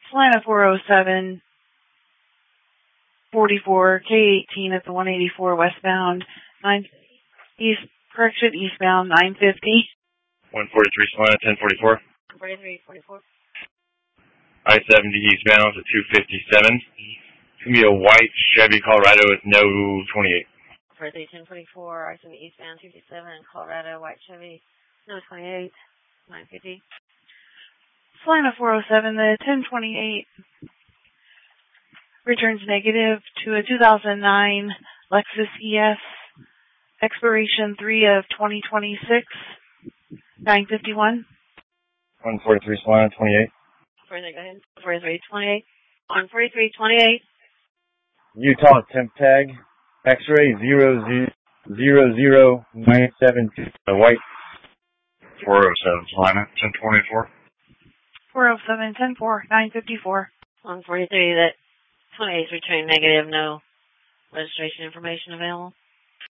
Salina 407 44 K18 at the 184 westbound 9 east eastbound 950. 143 Salina 1044. 4344. I-70 eastbound to 257. It's going to be a white Chevy Colorado with no 28. 43 1044, I-70 eastbound 257, Colorado, white Chevy, no 28, 950. Salina 407, the 1028 returns negative to a 2009 Lexus ES, expiration 3 of 2026, 951. 143 Salina 28. 43, go ahead. 4328. On 4328. Utah temp tag, X-ray 00972. White. 407 Salina 1024. 407 104 954. On 43, that 28 is returning negative, no registration information available.